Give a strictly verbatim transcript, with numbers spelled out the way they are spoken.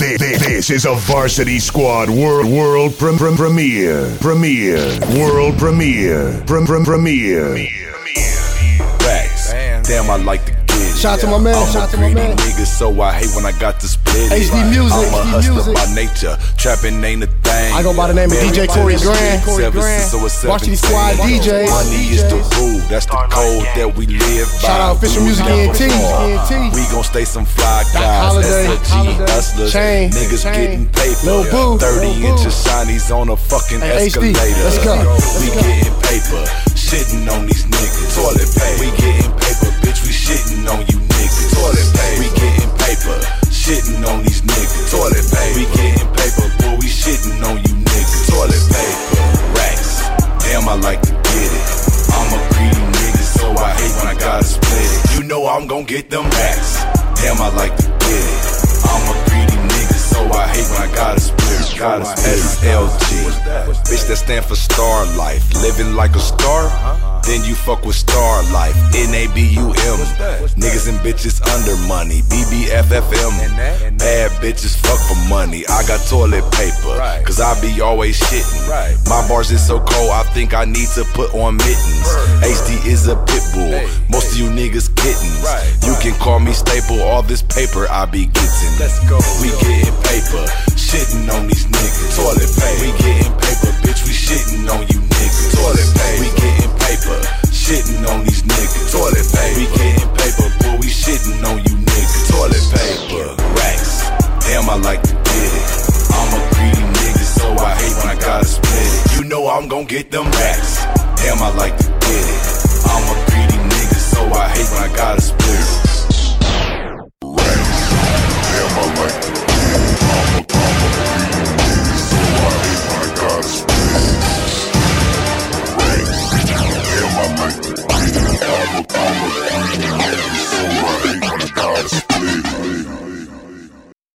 This is a Varsity Squad world world pre- pre- premiere. Premiere. World premiere. Pre- pre- premiere. Facts. Damn, I like to get it. Shout out to my man. I'm Shout out a to my greedy man. nigga, so I hate when I got to split it. H D music. I'm a H D hustler music. by nature. Trapping ain't a thing. I go by the name of D J Corey Grand. Corey Grand. Varsity Squad D J. Money is the rule. That's the code that we live by. Shout out Official Music E N T. We gon' stay some fly guys. Holiday. S L G hustlers. Chain. Niggas Chain. getting paper. Lil Boo. thirty Lil Boo. inches shinies on a fucking Hey, H D, escalator. let's go. We getting paper. Shitting on these niggas. Toilet paper. We getting paper, bitch. We shitting on you niggas. Toilet paper. We getting paper. Shitting on these niggas. Toilet paper. We getting paper, boy. We shitting on you niggas. Toilet paper. Racks. Damn, I like to get it. I'm a greedy nigga, so I hate when I gotta split it. You know I'm gon' get them racks. Damn, I like to get it. I'm a greedy nigga, so I hate when I gotta split it. Gotta split it. S L G. Bitch, that stand for Star Life. Living like a star. Then you fuck with Star Life, N A B U M. Niggas and bitches under money, B B F F M. Bad bitches fuck for money. I got toilet paper, cause I be always shitting. My bars is so cold, I think I need to put on mittens. H D is a pit bull, most of you niggas kittens. You can call me Staple, all this paper I be getting. We getting paper, shitting on these niggas. Toilet paper, we getting paper, bitch, we shitting on you niggas. Toilet paper, we getting paper, shitting on these niggas. Toilet paper, we getting paper, boy, we shitting on you niggas. Toilet paper, racks, damn, I like to get it. I'm a greedy nigga, so I hate when I gotta split it. You know I'm gon' get them racks, damn, I like to get it. I'm a greedy nigga, so I hate when I gotta split it.